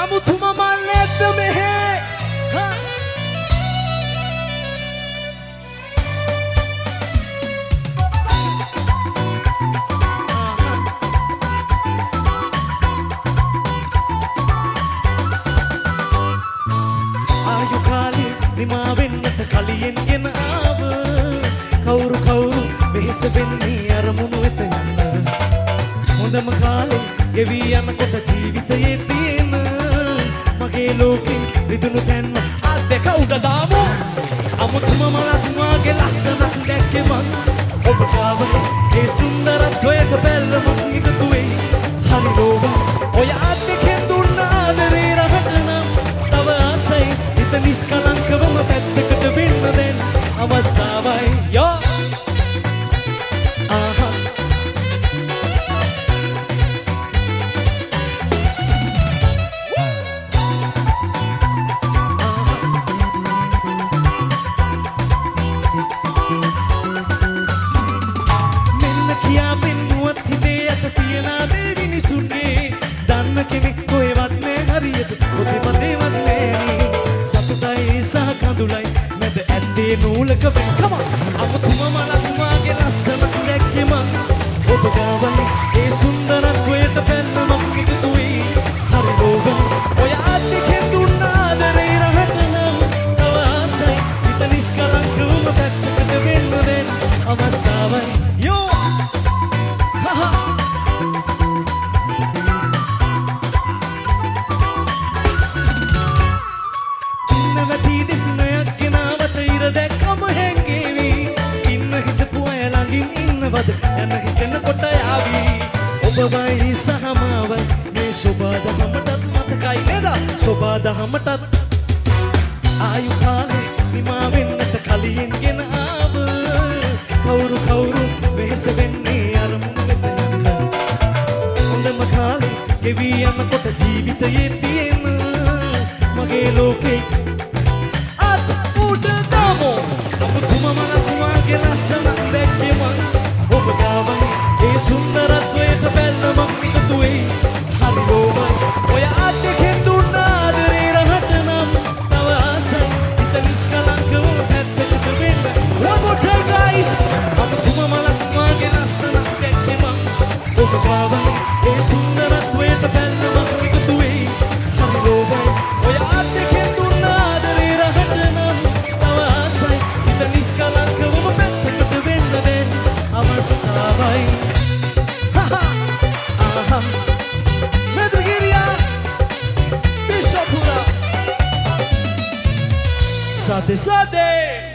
අමුතුම මල් නැද්ද මෙහෙ ආයු කාලේ නිමා වෙන්නට කලියෙන් ගෙන ආව කවුරු කවුරු වෙහෙස වෙන්නේ අරමුණු වෙත යන්න හොඳම කාලේ ගෙවි යනකොට ජීවිතයේ තියෙන මගේ ලෝකේ රිදුණු තැන්ම අත් දෙක උඩ දාමු අමුතුම මලක් වාගේ ලස්සනක් දැක්කේ මං ඔබ ගාවනේ ඒ සුන්දරත්වයට බැල්ලමක් නිකතු වෙයි හරි ලෝභ ඔය අත් දෙකෙන් දුන්න ආදරේ රහට නම් තව ආසයි හිත නිස්කලංකවම පැත්තකට වෙන්න දැන් අවස්ථාවයි යෝ නූලක වෙන් කම අමුතුම මලක් වාගේ ලස්සනක් දැක්කේ මං ඔබ ගාවනේ ඒ සුන්දරත්වයට පැන්නමක් නිකතු වෙයි හරි ලෝභ ඔය අත් දෙකෙන් දුන්න ආදරේ රහට නම් තව ආසයි හිත නිස්කලංකවම පැත්තකට වෙන්න දෙන්න අවස්ථාවයි යෝ හහ ඉන්නවටි දිස්නයක් ගෙනාවට ඉර දැක්කම හැංගේවි ඉන්න හිතපු අය ළඟින් ඉන්නවද යන හිතෙන කොට යාවි ඔබවයි සහමාවයි මේ සෝබාදහමටත් මතකයි නේද සෝබාදහමටත් ආයු කාලේ නිමා වෙන්නට කලින් ගෙන ආව කවුරු කවුරු වෙහෙස වෙන්නේ අරමුණු වෙත යන්න හොඳම කාලේ ගෙවි යනකොට ජීවිතයේ තියෙන මගේ ලෝකේ අමුතුම මලක් වාගේ ලස්සනක් දැක්කේ මං ඔබ ගාවනේ ඒ සුන්දරත්වයට බැල්ලමක් නිකතු වෙයි හරි ලෝභයි ඔය අත් දෙකෙන් දුන්න ආදරේ රහට නම් තව ආසයි හිත නිස්කලංකව පැත්තකට වෙන්න one more time guys අමුතුම මලක් වාගේ ලස්සනක් දැක්කේ මං ඔබ ගාවනේ ඒ සුන්දරත්වයට බැල්ලමක් නිකතු වෙයි හරි ලෝභයි ඔය අත් දෙකෙන් දුන්න ආදරේ රහට නම් තව ආසයි හිත නිස්කලංකවම පැත්තකට වෙන්න දැන් අවස්ථාවයි Medrigiriya Bishopura Sade Sade